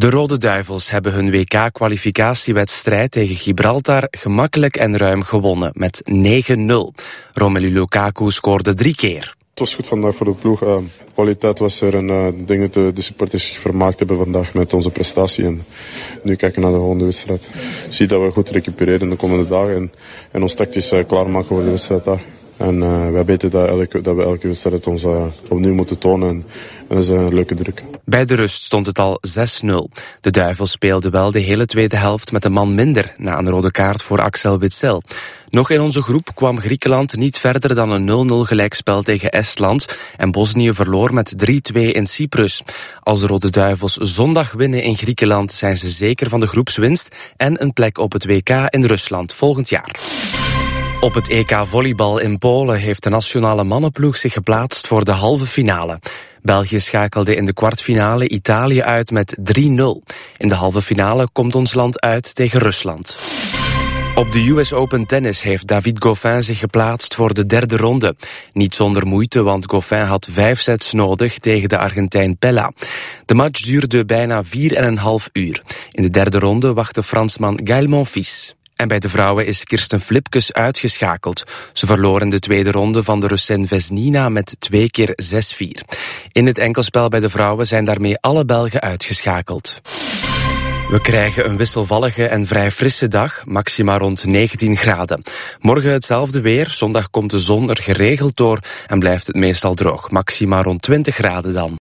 De Rode Duivels hebben hun WK-kwalificatiewedstrijd tegen Gibraltar gemakkelijk en ruim gewonnen met 9-0. Romelu Lukaku scoorde 3 keer. Het was goed vandaag voor de ploeg. De kwaliteit was er en ik denk dat de supporters zich vermaakt hebben vandaag met onze prestatie. En nu kijken we naar de volgende wedstrijd. Zie dat we goed recupereren in de komende dagen en ons tactisch klaarmaken voor de wedstrijd daar. En wij weten dat we elke wedstrijd ons opnieuw moeten tonen. En dat is een leuke druk. Bij de rust stond het al 6-0. De Duivels speelden wel de hele tweede helft met een man minder na een rode kaart voor Axel Witsel. Nog in onze groep kwam Griekenland niet verder dan een 0-0 gelijkspel tegen Estland en Bosnië verloor met 3-2 in Cyprus. Als de Rode Duivels zondag winnen in Griekenland zijn ze zeker van de groepswinst en een plek op het WK in Rusland volgend jaar. Op het EK volleybal in Polen heeft de nationale mannenploeg zich geplaatst voor de halve finale. België schakelde in de kwartfinale Italië uit met 3-0. In de halve finale komt ons land uit tegen Rusland. Op de US Open Tennis heeft David Goffin zich geplaatst voor de derde ronde. Niet zonder moeite, want Goffin had 5 sets nodig tegen de Argentijn Pella. De match duurde bijna 4,5 uur. In de derde ronde wacht de Fransman Gaël Monfils. En bij de vrouwen is Kirsten Flipkes uitgeschakeld. Ze verloor in de tweede ronde van de Russin Vesnina met 2 keer 6-4. In het enkelspel bij de vrouwen zijn daarmee alle Belgen uitgeschakeld. We krijgen een wisselvallige en vrij frisse dag, maxima rond 19 graden. Morgen hetzelfde weer, zondag komt de zon er geregeld door en blijft het meestal droog. Maxima rond 20 graden dan.